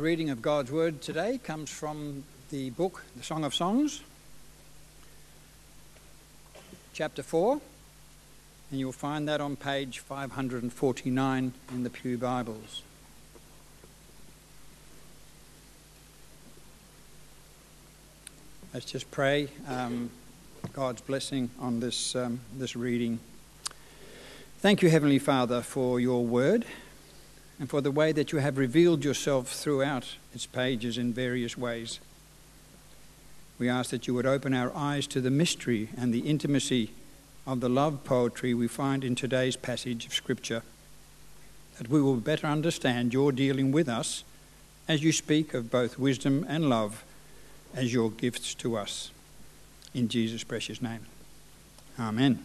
reading of God's Word today comes from the book, The Song of Songs, chapter 4, and you'll find that on page 549 in the Pew Bibles. Let's just pray God's blessing on this reading. Thank you, Heavenly Father, for your Word, and for the way that you have revealed yourself throughout its pages in various ways. We ask that you would open our eyes to the mystery and the intimacy of the love poetry we find in today's passage of Scripture, that we will better understand your dealing with us as you speak of both wisdom and love as your gifts to us. In Jesus' precious name. Amen.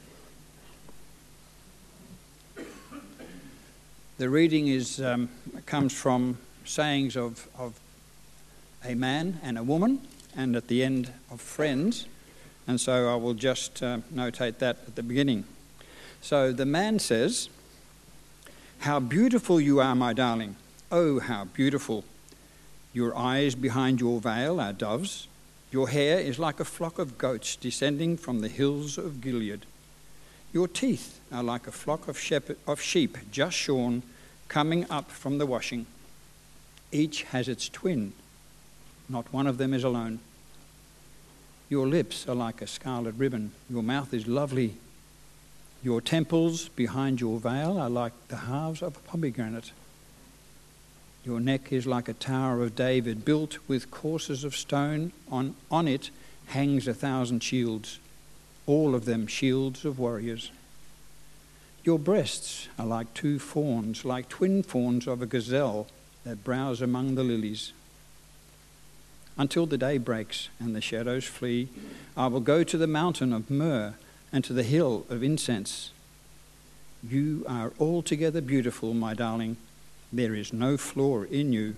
The reading comes from sayings of a man and a woman, and at the end of friends, and so I will just notate that at the beginning. So the man says, "How beautiful you are, my darling. Oh, how beautiful. Your eyes behind your veil are doves. Your hair is like a flock of goats descending from the hills of Gilead. Your teeth are like a flock of sheep just shorn, coming up from the washing. Each has its twin. Not one of them is alone. Your lips are like a scarlet ribbon. Your mouth is lovely. Your temples behind your veil are like the halves of a pomegranate. Your neck is like a tower of David, built with courses of stone. On it hangs 1,000 shields, all of them shields of warriors. Your breasts are like 2 fawns, like twin fawns of a gazelle that browse among the lilies. Until the day breaks and the shadows flee, I will go to the mountain of myrrh and to the hill of incense. You are altogether beautiful, my darling. There is no flaw in you.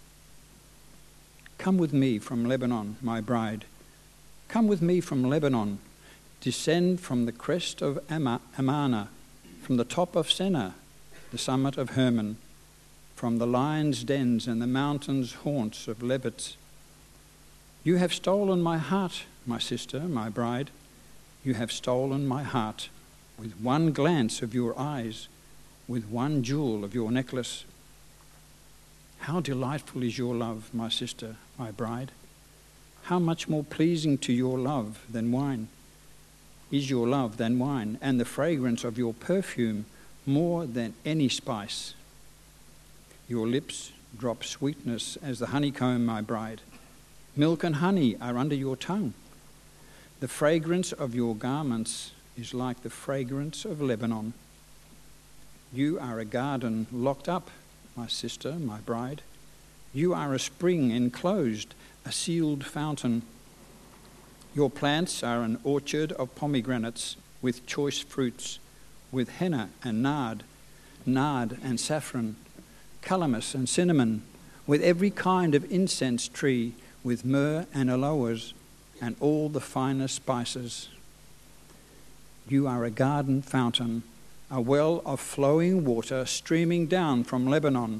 Come with me from Lebanon, my bride. Come with me from Lebanon. Descend from the crest of Amana, from the top of Senna, the summit of Hermon, from the lions' dens and the mountains' haunts of leopards. You have stolen my heart, my sister, my bride. You have stolen my heart with one glance of your eyes, with one jewel of your necklace. How delightful is your love, my sister, my bride. How much more pleasing to your love than wine is your love than wine, and the fragrance of your perfume more than any spice. Your lips drop sweetness as the honeycomb, my bride. Milk and honey are under your tongue. The fragrance of your garments is like the fragrance of Lebanon. You are a garden locked up, my sister, my bride. You are a spring enclosed, a sealed fountain. Your plants are an orchard of pomegranates with choice fruits, with henna and nard and saffron, calamus and cinnamon, with every kind of incense tree, with myrrh and aloes, and all the finest spices. You are a garden fountain, a well of flowing water streaming down from Lebanon."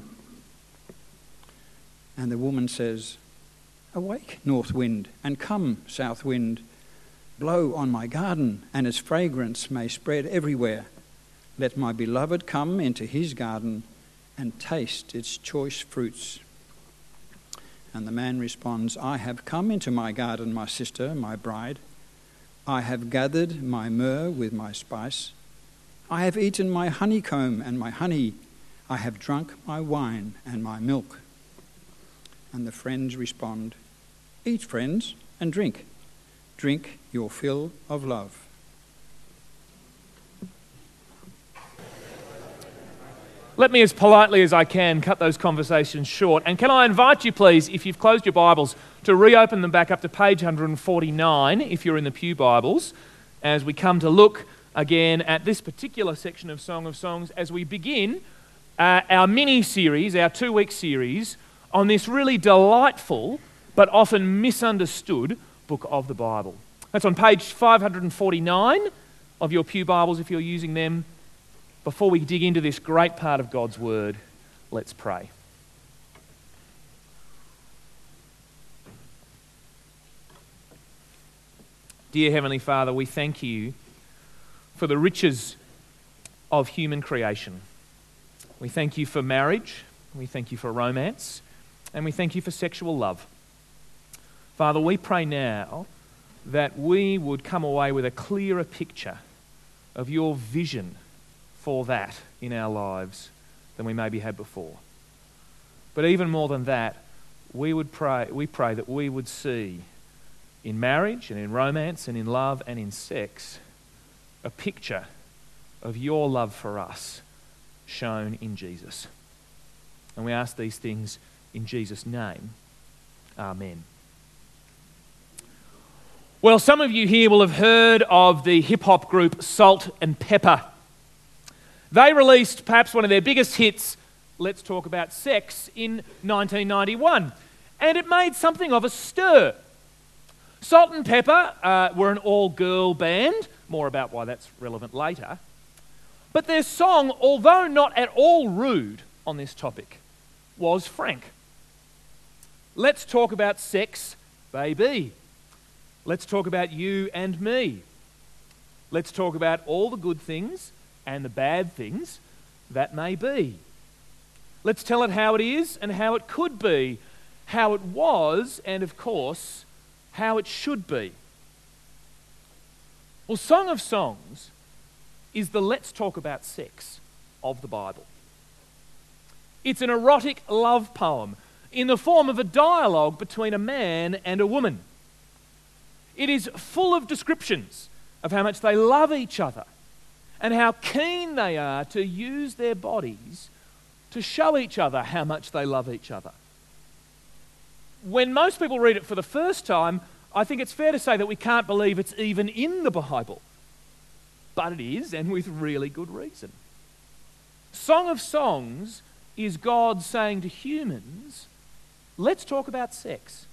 And the woman says, "Awake, north wind, and come, south wind. Blow on my garden, and its fragrance may spread everywhere. Let my beloved come into his garden and taste its choice fruits." And the man responds, "I have come into my garden, my sister, my bride. I have gathered my myrrh with my spice. I have eaten my honeycomb and my honey. I have drunk my wine and my milk." And the friends respond, "Eat, friends, and drink. Drink your fill of love." Let me, as politely as I can, cut those conversations short. And can I invite you, please, if you've closed your Bibles, to reopen them back up to page 149, if you're in the Pew Bibles, as we come to look again at this particular section of Song of Songs as we begin our mini-series, our 2-week series, on this really delightful but often misunderstood book of the Bible. That's on page 549 of your Pew Bibles if you're using them. Before we dig into this great part of God's Word, let's pray. Dear Heavenly Father, we thank you for the riches of human creation. We thank you for marriage, we thank you for romance, and we thank you for sexual love. Father, we pray now that we would come away with a clearer picture of your vision for that in our lives than we maybe had before. But even more than that, we pray that we would see in marriage and in romance and in love and in sex a picture of your love for us shown in Jesus. And we ask these things in Jesus' name. Amen. Well, some of you here will have heard of the hip-hop group Salt-N-Pepa. They released perhaps one of their biggest hits, Let's Talk About Sex, in 1991. And it made something of a stir. Salt-N-Pepa were an all-girl band. More about why that's relevant later. But their song, although not at all rude on this topic, was frank. Let's talk about sex, baby. Let's talk about you and me. Let's talk about all the good things and the bad things that may be. Let's tell it how it is and how it could be, how it was, and of course, how it should be. Well, Song of Songs is the Let's Talk About Sex of the Bible. It's an erotic love poem in the form of a dialogue between a man and a woman. It is full of descriptions of how much they love each other and how keen they are to use their bodies to show each other how much they love each other. When most people read it for the first time, I think it's fair to say that we can't believe it's even in the Bible. But it is, and with really good reason. Song of Songs is God saying to humans, let's talk about sex.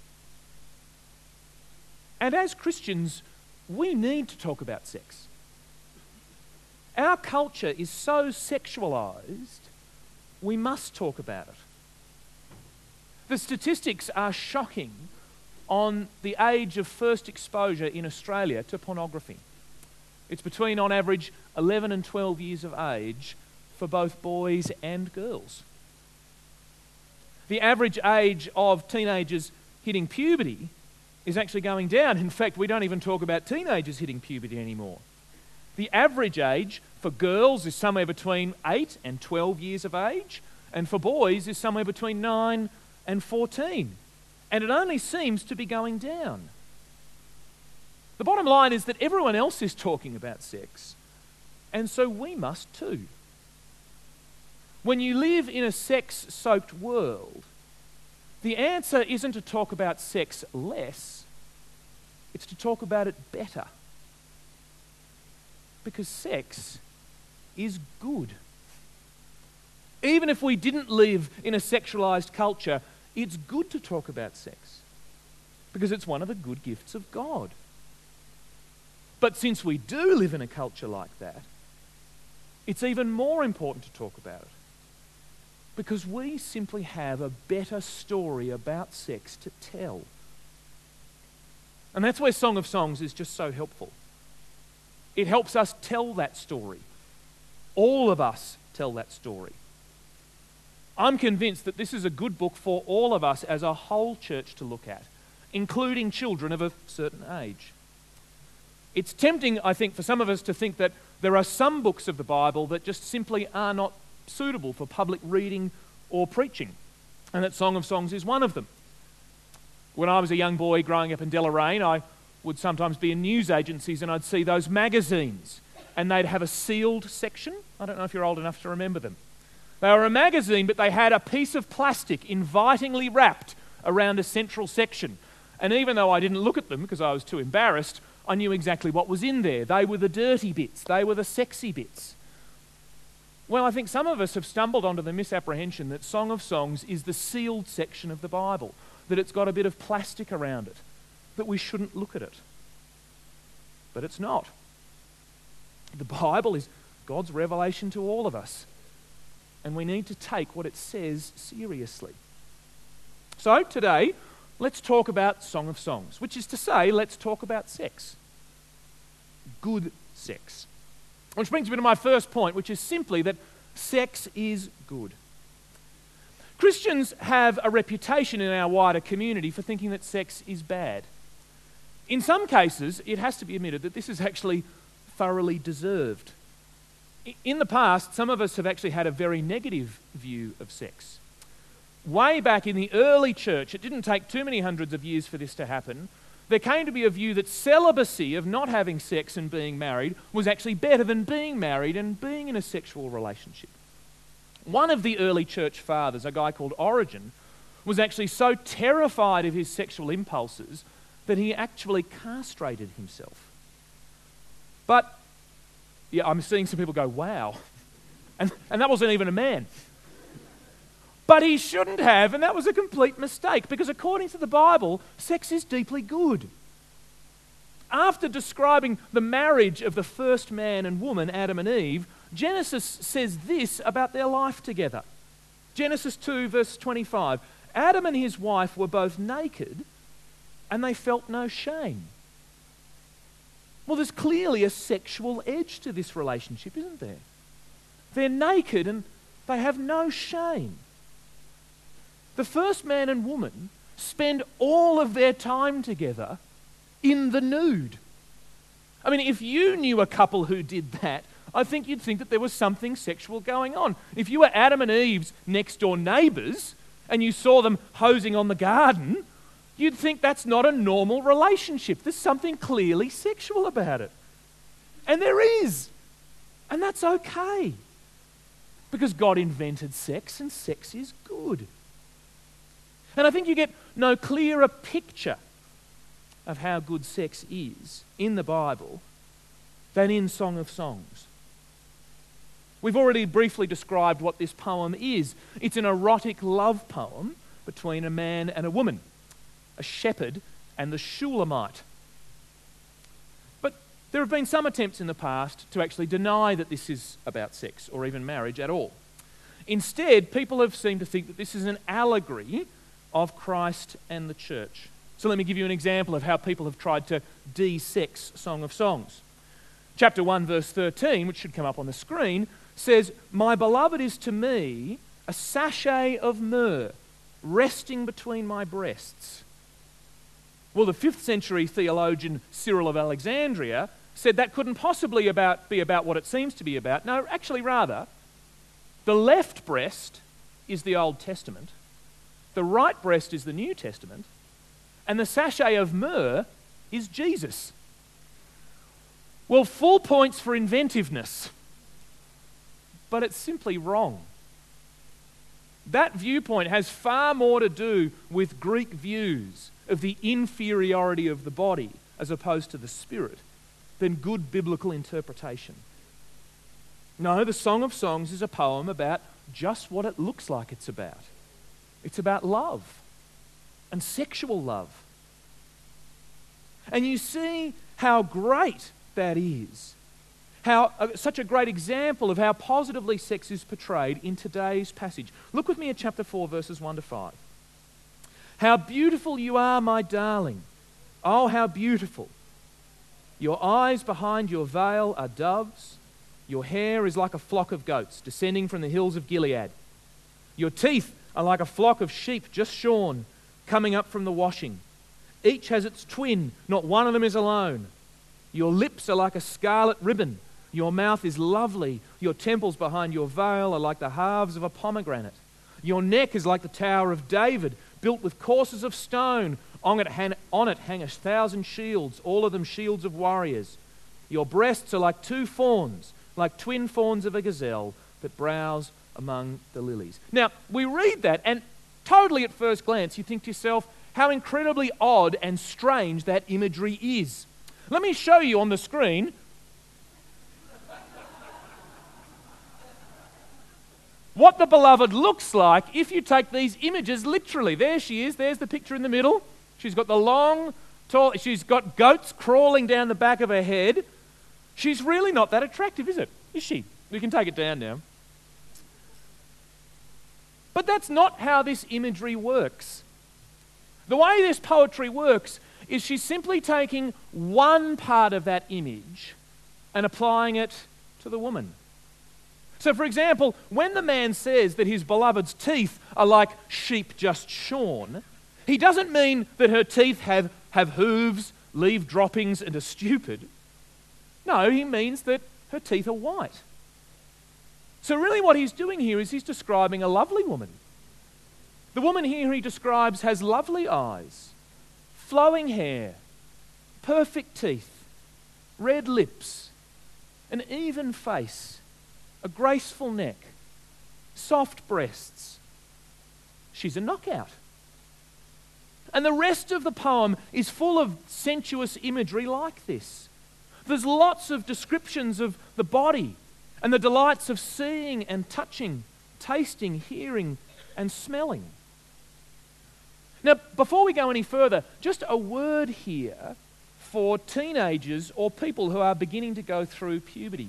And as Christians, we need to talk about sex. Our culture is so sexualized, we must talk about it. The statistics are shocking on the age of first exposure in Australia to pornography. It's between, on average, 11 and 12 years of age for both boys and girls. The average age of teenagers hitting puberty is actually going down. In fact, we don't even talk about teenagers hitting puberty anymore. The average age for girls is somewhere between 8 and 12 years of age, and for boys is somewhere between 9 and 14. And it only seems to be going down. The bottom line is that everyone else is talking about sex, and so we must too. When you live in a sex-soaked world, the answer isn't to talk about sex less, it's to talk about it better. Because sex is good. Even if we didn't live in a sexualized culture, it's good to talk about sex because it's one of the good gifts of God. But since we do live in a culture like that, it's even more important to talk about it because we simply have a better story about sex to tell. And that's where Song of Songs is just so helpful. It helps us tell that story. All of us tell that story. I'm convinced that this is a good book for all of us as a whole church to look at, including children of a certain age. It's tempting, I think, for some of us to think that there are some books of the Bible that just simply are not suitable for public reading or preaching, and that Song of Songs is one of them. When I was a young boy growing up in Deloraine, I would sometimes be in news agencies and I'd see those magazines, and they'd have a sealed section. I don't know if you're old enough to remember them. They were a magazine, but they had a piece of plastic invitingly wrapped around a central section. And even though I didn't look at them because I was too embarrassed, I knew exactly what was in there. They were the dirty bits. They were the sexy bits. Well, I think some of us have stumbled onto the misapprehension that Song of Songs is the sealed section of the Bible, that it's got a bit of plastic around it, that we shouldn't look at it. But it's not. The Bible is God's revelation to all of us, and we need to take what it says seriously. So today, let's talk about Song of Songs, which is to say, let's talk about sex. good sex. Which brings me to my first point, which is simply that sex is good. Christians have a reputation in our wider community for thinking that sex is bad. In some cases, it has to be admitted that this is actually thoroughly deserved. In the past, some of us have actually had a very negative view of sex. Way back in the early church, it didn't take too many hundreds of years for this to happen, there came to be a view that celibacy, of not having sex and being married, was actually better than being married and being in a sexual relationship. One of the early church fathers, a guy called Origen, was actually so terrified of his sexual impulses that he actually castrated himself. But, yeah, I'm seeing some people go, wow. And that wasn't even a man. But he shouldn't have, and that was a complete mistake, because according to the Bible, sex is deeply good. After describing the marriage of the first man and woman, Adam and Eve, Genesis says this about their life together. Genesis 2, verse 25. Adam and his wife were both naked, and they felt no shame. Well, there's clearly a sexual edge to this relationship, isn't there? They're naked and they have no shame. The first man and woman spend all of their time together in the nude. I mean, if you knew a couple who did that, I think you'd think that there was something sexual going on. If you were Adam and Eve's next door neighbours and you saw them hosing on the garden, you'd think that's not a normal relationship. There's something clearly sexual about it. And there is. And that's okay. Because God invented sex, and sex is good. And I think you get no clearer picture of how good sex is in the Bible than in Song of Songs. We've already briefly described what this poem is. It's an erotic love poem between a man and a woman, a shepherd and the Shulamite. But there have been some attempts in the past to actually deny that this is about sex or even marriage at all. Instead, people have seemed to think that this is an allegory of Christ and the church. So let me give you an example of how people have tried to de-sex Song of Songs. Chapter 1, verse 13, which should come up on the screen, says, "My beloved is to me a sachet of myrrh resting between my breasts." Well, the 5th century theologian Cyril of Alexandria said that couldn't possibly be about what it seems to be about. No, actually rather, the left breast is the Old Testament, the right breast is the New Testament, and the sachet of myrrh is Jesus. Well, full points for inventiveness, but it's simply wrong. That viewpoint has far more to do with Greek views of the inferiority of the body as opposed to the spirit than good biblical interpretation. No, the Song of Songs is a poem about just what it looks like it's about. It's about love and sexual love. And you see how great that is. How such a great example of how positively sex is portrayed in today's passage. Look with me at chapter 4, verses 1 to 5. "How beautiful you are, my darling. Oh, how beautiful. Your eyes behind your veil are doves. Your hair is like a flock of goats descending from the hills of Gilead. Your teeth are like a flock of sheep just shorn, coming up from the washing. Each has its twin, not one of them is alone. Your lips are like a scarlet ribbon. Your mouth is lovely. Your temples behind your veil are like the halves of a pomegranate. Your neck is like the Tower of David, built with courses of stone. On it hang 1,000 shields, all of them shields of warriors. Your breasts are like 2 fawns, like twin fawns of a gazelle that browse among the lilies." Now, we read that, and totally at first glance, you think to yourself, how incredibly odd and strange that imagery is. Let me show you on the screen what the beloved looks like if you take these images literally. There she is. There's the picture in the middle. She's got the long, tall, she's got goats crawling down the back of her head. She's really not that attractive, is it? Is she? We can take it down now. But that's not how this imagery works. The way this poetry works is she's simply taking one part of that image and applying it to the woman. So, for example, when the man says that his beloved's teeth are like sheep just shorn, he doesn't mean that her teeth have hooves, leave droppings, and are stupid. No, he means that her teeth are white. So really what he's doing here is he's describing a lovely woman. The woman here he describes has lovely eyes, flowing hair, perfect teeth, red lips, an even face, a graceful neck, soft breasts. She's a knockout. And the rest of the poem is full of sensuous imagery like this. There's lots of descriptions of the body and the delights of seeing and touching, tasting, hearing, and smelling. Now, before we go any further, just a word here for teenagers or people who are beginning to go through puberty.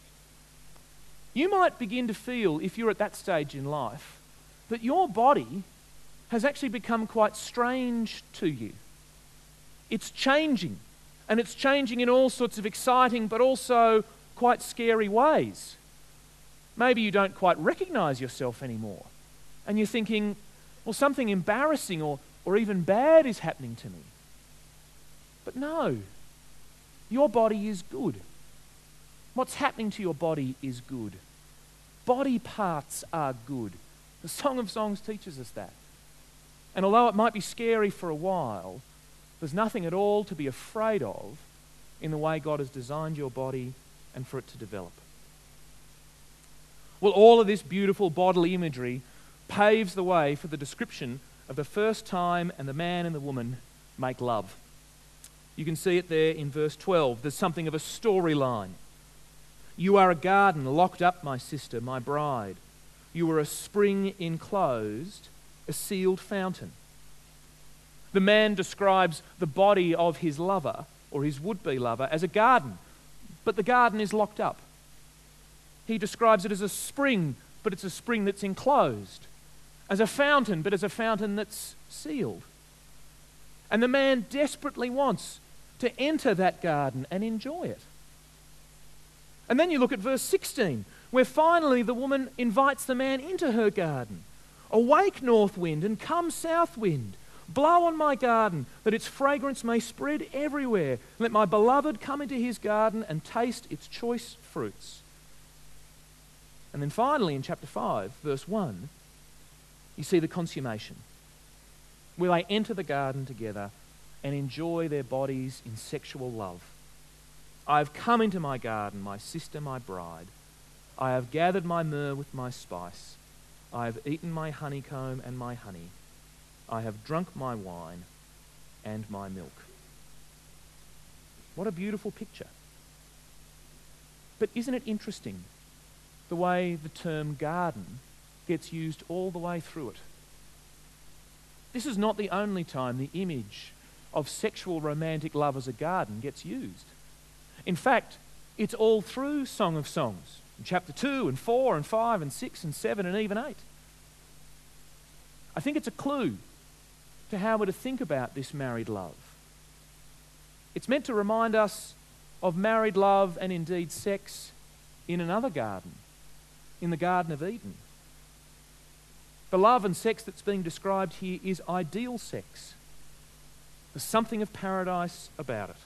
You might begin to feel, if you're at that stage in life, that your body has actually become quite strange to you. It's changing, and it's changing in all sorts of exciting but also quite scary ways. Maybe you don't quite recognize yourself anymore, and you're thinking, well, something embarrassing or even bad is happening to me. But no, your body is good. What's happening to your body is good. Body parts are good. The Song of Songs teaches us that. And although it might be scary for a while, there's nothing at all to be afraid of in the way God has designed your body and for it to develop. Well, all of this beautiful bodily imagery paves the way for the description of the first time and the man and the woman make love. You can see it there in verse 12. There's something of a storyline. You are a garden locked up, my sister, my bride. You are a spring enclosed, a sealed fountain. The man describes the body of his lover, or his would-be lover, as a garden, but the garden is locked up. He describes it as a spring, but it's a spring that's enclosed. As a fountain, but as a fountain that's sealed. And the man desperately wants to enter that garden and enjoy it. And then you look at verse 16, where finally the woman invites the man into her garden. Awake, north wind, and come, south wind. Blow on my garden, that its fragrance may spread everywhere. Let my beloved come into his garden and taste its choice fruits. And then finally in chapter 5, verse 1, you see the consummation, where they enter the garden together and enjoy their bodies in sexual love. I have come into my garden, my sister, my bride. I have gathered my myrrh with my spice. I have eaten my honeycomb and my honey. I have drunk my wine and my milk. What a beautiful picture. But isn't it interesting the way the term garden gets used all the way through it? This is not the only time the image of sexual romantic love as a garden gets used. In fact, it's all through Song of Songs, in chapter 2 and 4 and 5 and 6 and 7 and even 8. I think it's a clue to how we're to think about this married love. It's meant to remind us of married love and indeed sex in another garden, in the Garden of Eden. The love and sex that's being described here is ideal sex. There's something of paradise about it.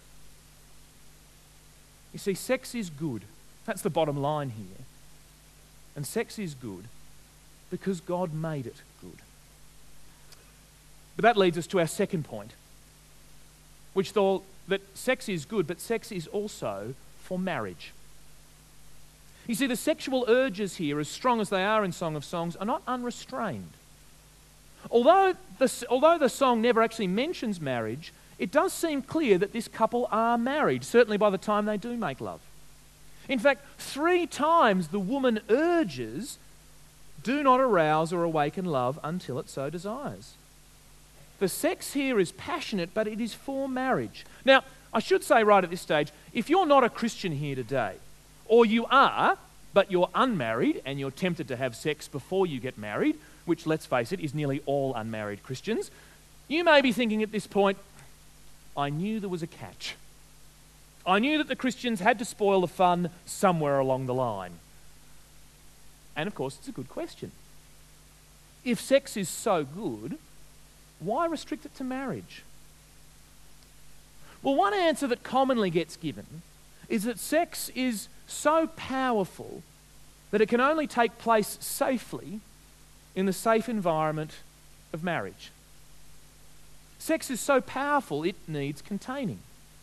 You see, sex is good. That's the bottom line here. And sex is good because God made it good. But that leads us to our second point, which thought that sex is good, but sex is also for marriage. You see, the sexual urges here, as strong as they are in Song of Songs, are not unrestrained. Although the song never actually mentions marriage, it does seem clear that this couple are married, certainly by the time they do make love. In fact, 3 times the woman urges, do not arouse or awaken love until it so desires. The sex here is passionate, but it is for marriage. Now, I should say right at this stage, if you're not a Christian here today, or you are, but you're unmarried and you're tempted to have sex before you get married, which, let's face it, is nearly all unmarried Christians, you may be thinking at this point, I knew there was a catch. I knew that the Christians had to spoil the fun somewhere along the line. And of course, it's a good question. If sex is so good, why restrict it to marriage? Well, one answer that commonly gets given is that sex is so powerful that it can only take place safely in the safe environment of marriage. Sex is so powerful, it needs containing.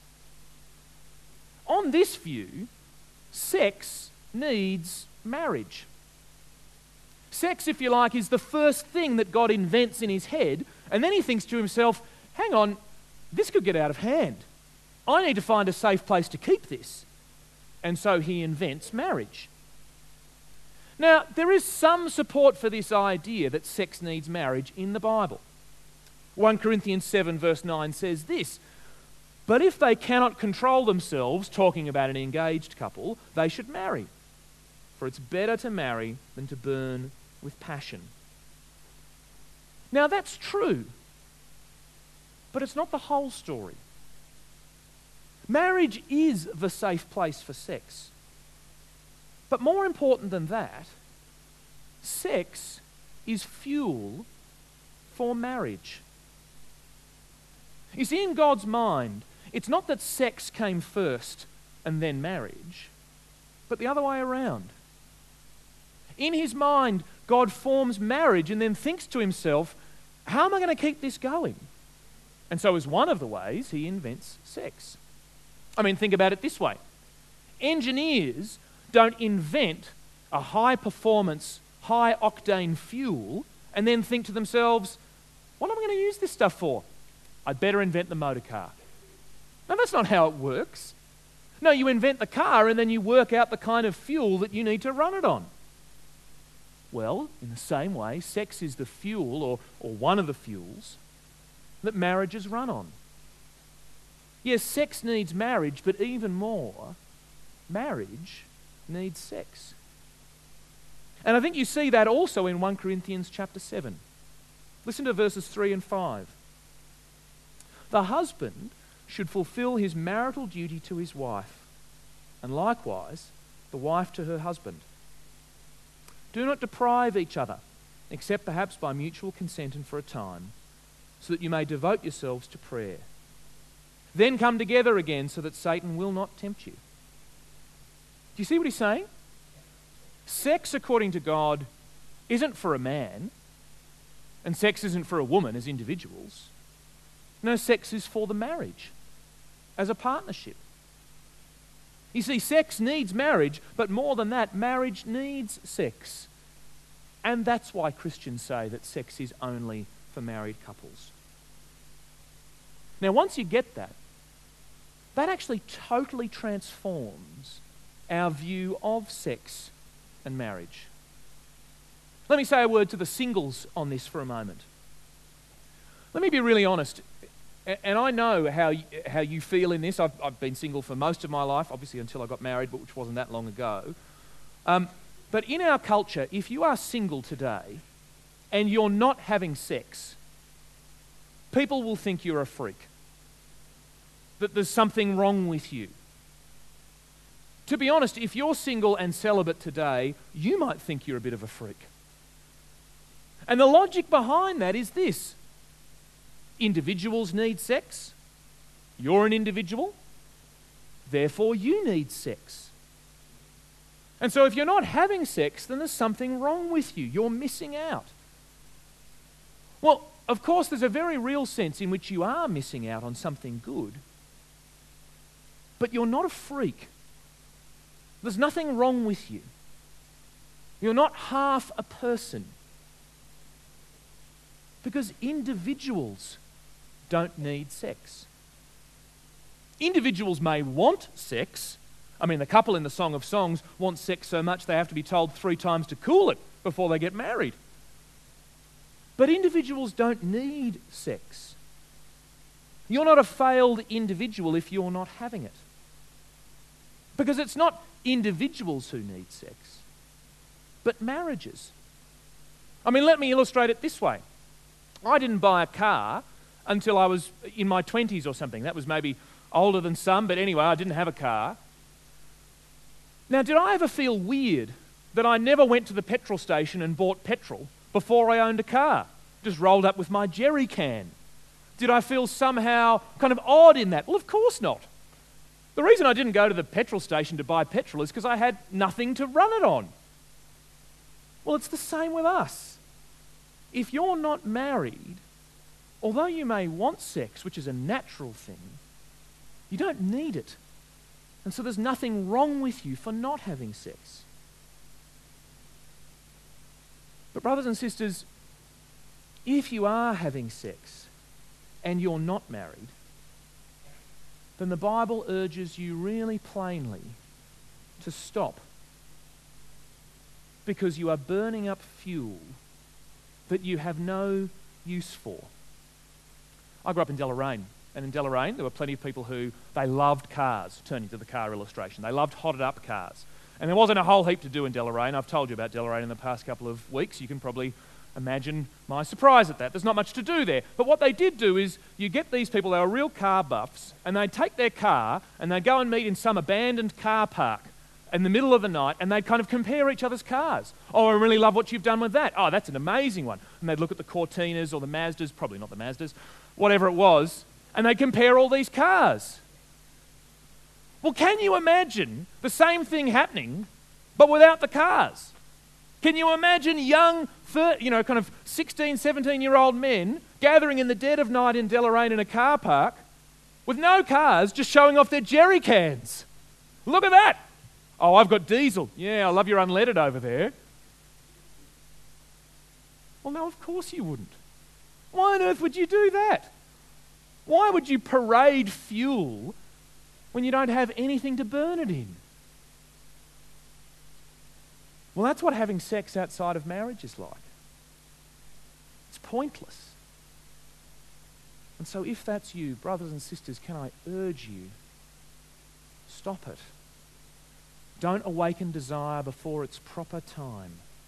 On this view, sex needs marriage. Sex, if you like, is the first thing that God invents in his head, and then he thinks to himself, hang on, this could get out of hand. I need to find a safe place to keep this. And so he invents marriage. Now, there is some support for this idea that sex needs marriage in the Bible. 1 Corinthians 7 verse 9 says this, "But if they cannot control themselves," talking about an engaged couple, "they should marry. For it's better to marry than to burn with passion." Now that's true, but it's not the whole story. Marriage is the safe place for sex. But more important than that, sex is fuel for marriage. You see, in God's mind, it's not that sex came first and then marriage, but the other way around. In his mind, God forms marriage and then thinks to himself, how am I going to keep this going? And so as one of the ways, he invents sex. I mean, think about it this way. Engineers don't invent a high-performance, high-octane fuel and then think to themselves, what am I going to use this stuff for? I'd better invent the motor car. No, that's not how it works. No, you invent the car and then you work out the kind of fuel that you need to run it on. Well, in the same way, sex is the fuel, or one of the fuels, that marriages run on. Yes, sex needs marriage, but even more, marriage needs sex. And I think you see that also in 1 Corinthians chapter 7. Listen to verses 3 and 5. "The husband should fulfill his marital duty to his wife, and likewise the wife to her husband. Do not deprive each other, except perhaps by mutual consent and for a time, so that you may devote yourselves to prayer. Then come together again so that Satan will not tempt you." Do you see what he's saying? Sex, according to God, isn't for a man, and sex isn't for a woman as individuals. No, sex is for the marriage, as a partnership. You see, sex needs marriage, but more than that, marriage needs sex. And that's why Christians say that sex is only for married couples. Now, once you get that, that actually totally transforms our view of sex and marriage. Let me say a word to the singles on this for a moment. Let me be really honest, and I know how you feel in this. I've been single for most of my life, obviously until I got married, but which wasn't that long ago. But in our culture, if you are single today and you're not having sex, people will think you're a freak, that there's something wrong with you. To be honest, if you're single and celibate today, you might think you're a bit of a freak. And the logic behind that is this: individuals need sex. You're an individual. Therefore, you need sex. And so if you're not having sex, then there's something wrong with you. You're missing out. Well, of course, there's a very real sense in which you are missing out on something good. But you're not a freak. There's nothing wrong with you. You're not half a person. Because individuals don't need sex. Individuals may want sex. I mean, the couple in the Song of Songs want sex so much they have to be told 3 times to cool it before they get married. But individuals don't need sex. You're not a failed individual if you're not having it. Because it's not individuals who need sex, but marriages. I mean, let me illustrate it this way. I didn't buy a car until I was in my 20s or something. That was maybe older than some, but anyway, I didn't have a car. Now, did I ever feel weird that I never went to the petrol station and bought petrol before I owned a car? Just rolled up with my jerry can. Did I feel somehow kind of odd in that? Well, of course not. The reason I didn't go to the petrol station to buy petrol is because I had nothing to run it on. Well, it's the same with us. If you're not married, although you may want sex, which is a natural thing, you don't need it. And so there's nothing wrong with you for not having sex. But brothers and sisters, if you are having sex and you're not married, then the Bible urges you really plainly to stop, because you are burning up fuel that you have no use for. I grew up in Deloraine, and in Deloraine there were plenty of people who, they loved cars, turning to the car illustration. They loved hotted up cars. And there wasn't a whole heap to do in Deloraine. I've told you about Deloraine in the past couple of weeks. You can probably imagine my surprise at that. There's not much to do there. But what they did do is, you get these people, they were real car buffs, and they'd take their car and they'd go and meet in some abandoned car park in the middle of the night, and they'd kind of compare each other's cars. Oh, I really love what you've done with that. Oh, that's an amazing one. And they'd look at the Cortinas or the Mazdas, probably not the Mazdas, whatever it was, and they'd compare all these cars. Well, can you imagine the same thing happening, but without the cars? Can you imagine young, kind of 16, 17-year-old men gathering in the dead of night in Deloraine in a car park with no cars, just showing off their jerry cans? Look at that. Oh, I've got diesel. Yeah, I love your unleaded over there. Well, no, of course you wouldn't. Why on earth would you do that? Why would you parade fuel when you don't have anything to burn it in? Well, that's what having sex outside of marriage is like. It's pointless. And so if that's you, brothers and sisters, can I urge you, stop it. Don't awaken desire before its proper time.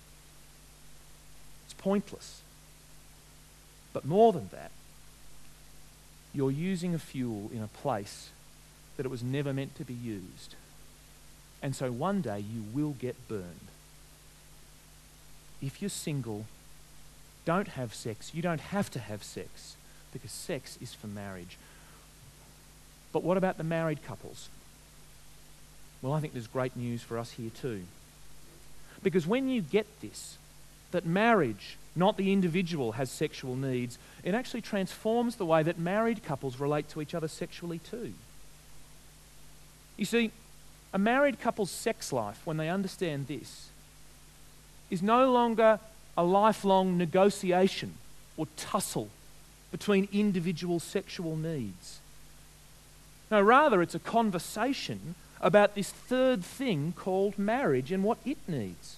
It's pointless. But more than that, you're using a fuel in a place that it was never meant to be used. And so one day you will get burned. If you're single, don't have sex. You don't have to have sex, because sex is for marriage. But what about the married couples? Well, I think there's great news for us here too. Because when you get this, that marriage, not the individual, has sexual needs, it actually transforms the way that married couples relate to each other sexually too. You see, a married couple's sex life, when they understand this, is no longer a lifelong negotiation or tussle between individual sexual needs. No, rather it's a conversation about this third thing called marriage and what it needs.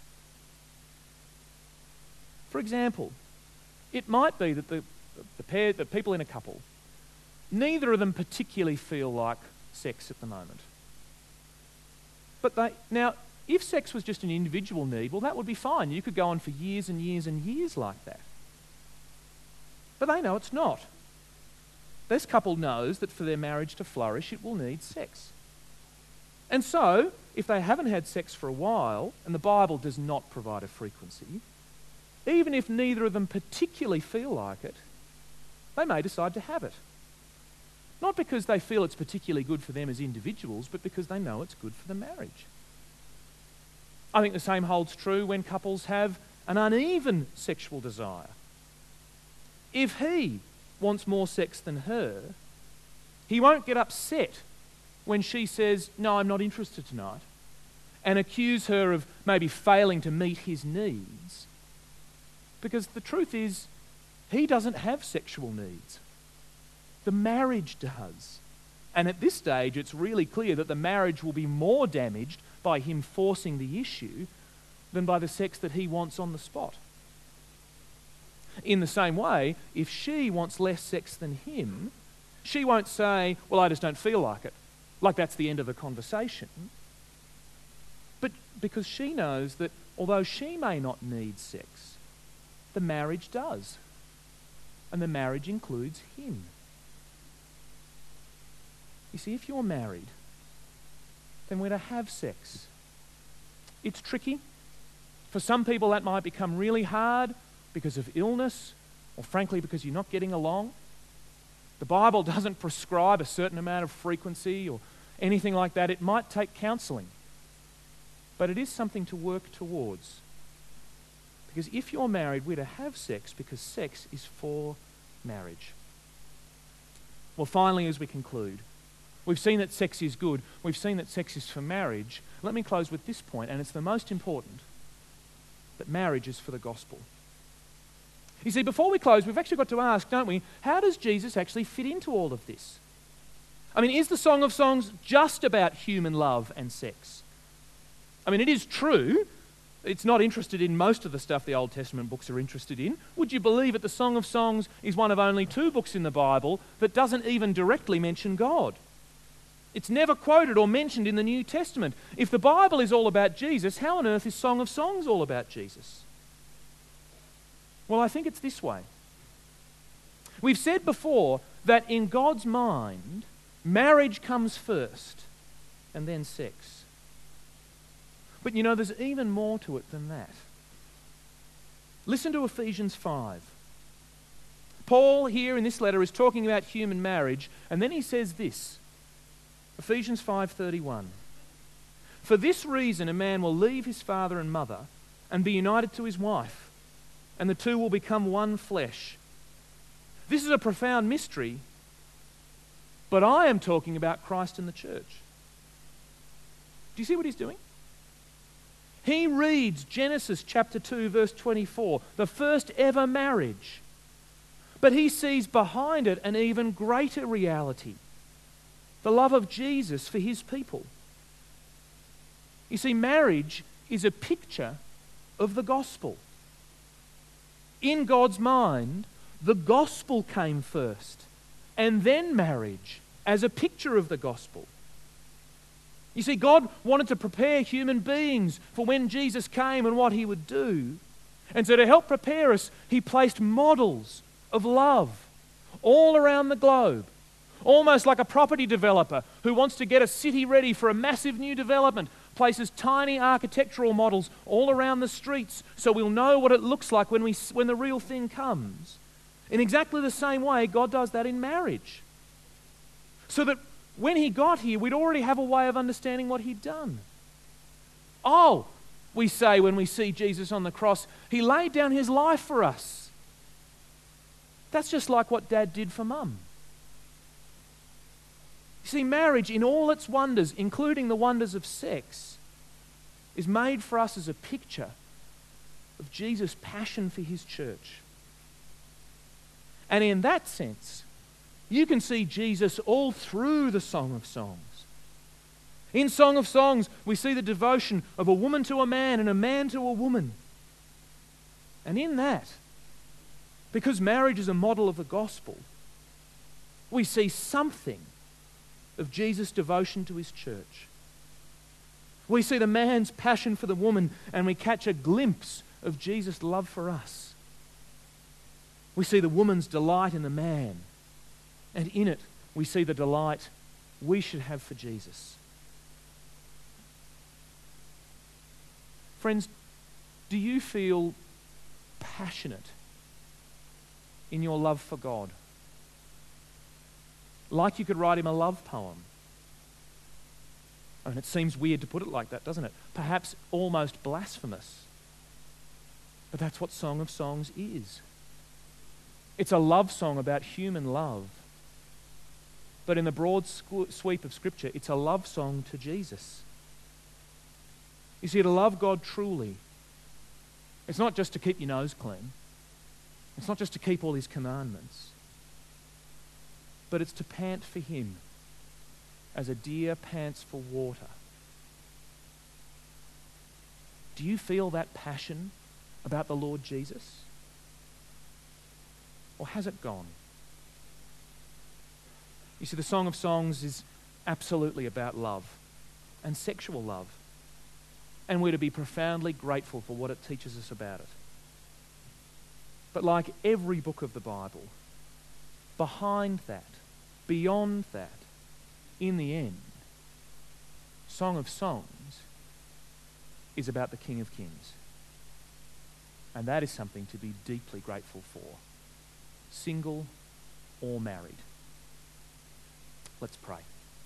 For example, it might be that the people in a couple, neither of them particularly feel like sex at the moment. But now, if sex was just an individual need, well, that would be fine. You could go on for years and years and years like that. But they know it's not. This couple knows that for their marriage to flourish, it will need sex. And so, if they haven't had sex for a while, and the Bible does not provide a frequency, even if neither of them particularly feel like it, they may decide to have it. Not because they feel it's particularly good for them as individuals, but because they know it's good for the marriage. I think the same holds true when couples have an uneven sexual desire. If he wants more sex than her, he won't get upset when she says, "No, I'm not interested tonight," and accuse her of maybe failing to meet his needs. Because the truth is, he doesn't have sexual needs. The marriage does. And at this stage, it's really clear that the marriage will be more damaged by him forcing the issue than by the sex that he wants on the spot. In the same way, if she wants less sex than him, she won't say, "Well, I just don't feel like it," like that's the end of the conversation. But because she knows that although she may not need sex, the marriage does. and the marriage includes him. You see, if you're married, then we're to have sex. It's tricky. For some people that might become really hard because of illness, or frankly because you're not getting along. The Bible doesn't prescribe a certain amount of frequency or anything like that. It might take counselling. But it is something to work towards. Because if you're married, we're to have sex because sex is for marriage. Well, finally, as we conclude, we've seen that sex is good. We've seen that sex is for marriage. Let me close with this point, and it's the most important, that marriage is for the gospel. You see, before we close, we've actually got to ask, don't we, how does Jesus actually fit into all of this? I mean, is the Song of Songs just about human love and sex? I mean, it is true. It's not interested in most of the stuff the Old Testament books are interested in. Would you believe that the Song of Songs is one of only 2 books in the Bible that doesn't even directly mention God? It's never quoted or mentioned in the New Testament. If the Bible is all about Jesus, how on earth is Song of Songs all about Jesus? Well, I think it's this way. We've said before that in God's mind, marriage comes first and then sex. But you know, there's even more to it than that. Listen to Ephesians 5. Paul here in this letter is talking about human marriage, and then he says this, Ephesians 5:31. For this reason a man will leave his father and mother and be united to his wife, and the two will become one flesh. This is a profound mystery, but I am talking about Christ and the church. Do you see what he's doing? He reads Genesis chapter 2 verse 24, the first ever marriage. But he sees behind it an even greater reality, the love of Jesus for his people. You see, marriage is a picture of the gospel. In God's mind, the gospel came first, and then marriage as a picture of the gospel. You see, God wanted to prepare human beings for when Jesus came and what he would do. And so to help prepare us, he placed models of love all around the globe. Almost like a property developer who wants to get a city ready for a massive new development, places tiny architectural models all around the streets so we'll know what it looks like when the real thing comes. In exactly the same way, God does that in marriage. So that when he got here, we'd already have a way of understanding what he'd done. Oh, we say when we see Jesus on the cross, he laid down his life for us. That's just like what Dad did for Mum. You see, marriage in all its wonders, including the wonders of sex, is made for us as a picture of Jesus' passion for his church. And in that sense, you can see Jesus all through the Song of Songs. In Song of Songs, we see the devotion of a woman to a man and a man to a woman. And in that, because marriage is a model of the gospel, we see something of Jesus' devotion to his church. We see the man's passion for the woman, and we catch a glimpse of Jesus' love for us. We see the woman's delight in the man, and in it we see the delight we should have for Jesus. Friends, do you feel passionate in your love for God? Like you could write him a love poem. I mean, it seems weird to put it like that, doesn't it? Perhaps almost blasphemous. But that's what Song of Songs is. It's a love song about human love. But in the broad sweep of Scripture, it's a love song to Jesus. You see, to love God truly, it's not just to keep your nose clean. It's not just to keep all his commandments. But it's to pant for him as a deer pants for water. Do you feel that passion about the Lord Jesus? Or has it gone? You see, the Song of Songs is absolutely about love and sexual love. And we're to be profoundly grateful for what it teaches us about it. But like every book of the Bible, behind that, beyond that, in the end, Song of Songs is about the King of Kings. And that is something to be deeply grateful for, single or married. Let's pray.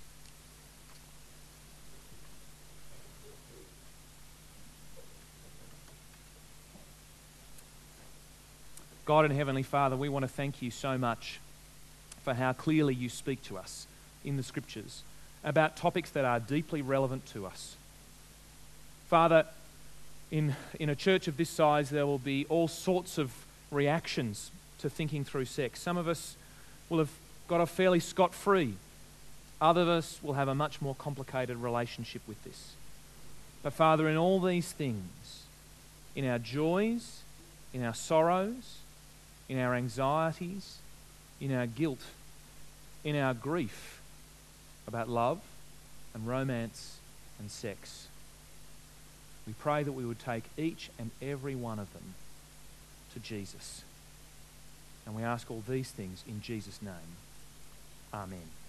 God and Heavenly Father, we want to thank you so much for how clearly you speak to us in the Scriptures about topics that are deeply relevant to us. Father, in a church of this size, there will be all sorts of reactions to thinking through sex. Some of us will have got off fairly scot-free. Other of us will have a much more complicated relationship with this. But Father, in all these things, in our joys, in our sorrows, in our anxieties, in our guilt, in our grief about love and romance and sex, we pray that we would take each and every one of them to Jesus. And we ask all these things in Jesus' name. Amen.